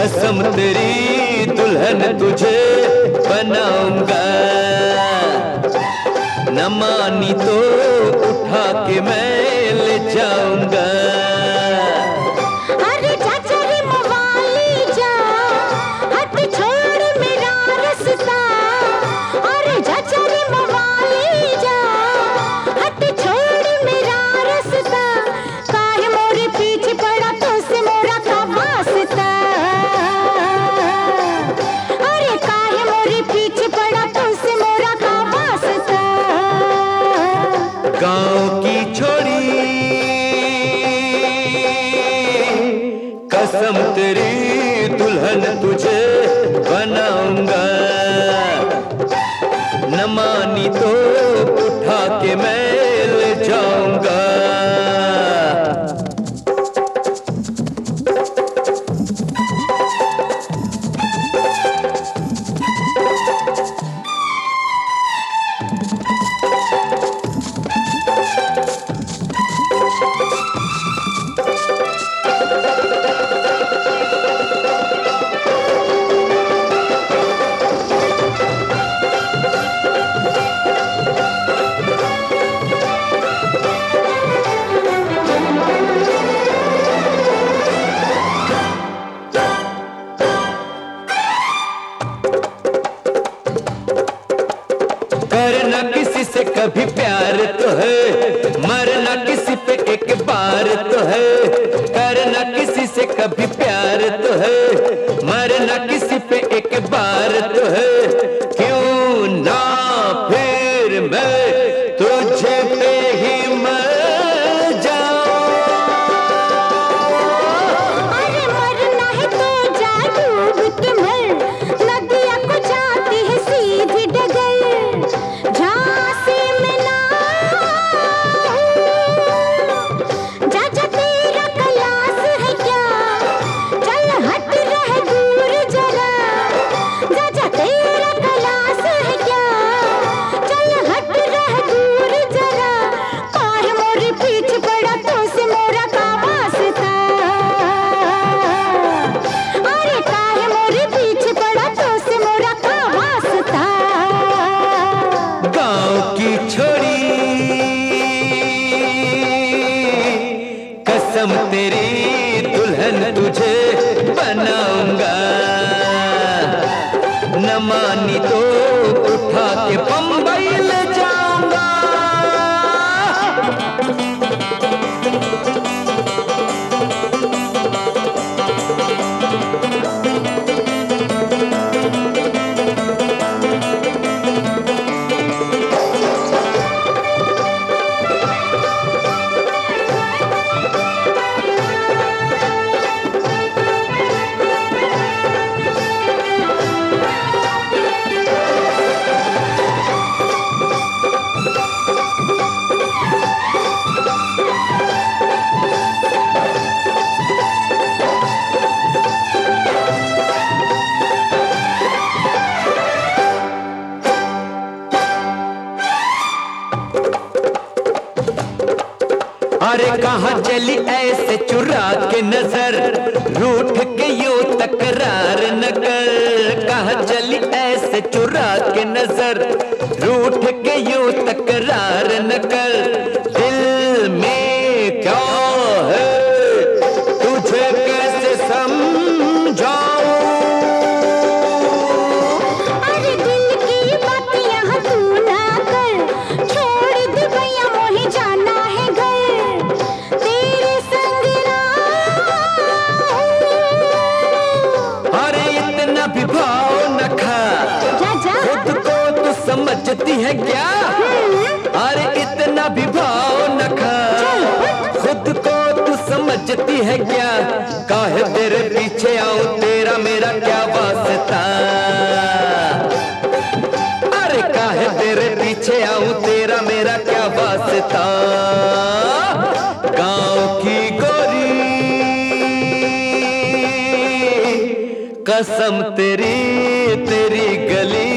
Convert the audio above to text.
कसम तेरी दुल्हन तुझे बनाऊंगा, न मानी तो उठा के मैं ले जाऊंगा। अरे चाचा रे मवाली जा, हट छोड़ मेरा रास्ता। अरे चाचा रे मवाली जा, हट छोड़ मेरा रास्ता। काहे मोरे पीछे पड़ा तो से मोरा का वास्ता। अरे काहे मोरे पीछे पड़ा तो से मोरा का वास्ता। गांव की छोड़ी कसम तेरी दुल्हन तुझे बनाऊंगा, न मानी तो उठा के मैं ले जाऊंगा। करना किसी से कभी प्यार तो है, मरना किसी पे एक बार तो है। करना किसी से कभी प्यार तो है, मरना किसी पे एक बार तो है। क्यों ना फिर मैं तुझे पे ही मर जाऊं। अरे मरना है तो जा डूब के मर, नदिया को जाती है सीधी डगर। झांसी में ना जा जा तेरा कलास है क्या, चल हट रह दूर जरा। जा जा तेरा कलास है क्या, चल हट रह दूर जरा। काहे मोरे पीछे पड़ा तो से मोरा का वास्ता। अरे काहे मोरे पीछे पड़ा तो से मोरा का वास्ता। गांव की छोड़ी कसम तेरी दुल्हन तुझे बनाऊंगा, न मानी तो उठा के बंबई ले जाऊंगा। अरे कहाँ चली ऐसे चुरा के नजर, रूठ के यूं तकरार न कर। कहाँ चली ऐसे चुरा के नजर, रूठ के यूं तकरार न कर। दिल में क्या है तुझे कैसे समझाऊं। अरे दिल की बात यहाँ तू ना कर, छोड़ दे भैया मोहे जाना है घर। तेरे संग ना अरे इतना भी भाव न खा, जा जा। खुद को तू समझती है क्या। अरे इतना भी भाव न खा, खुद को तू समझती है क्या। काहे तेरे पीछे आऊं, तेरा मेरा क्या वास्ता। अरे काहे तेरे पीछे आऊं, तेरा मेरा क्या वास्ता। गांव की गोरी कसम तेरी तेरी गली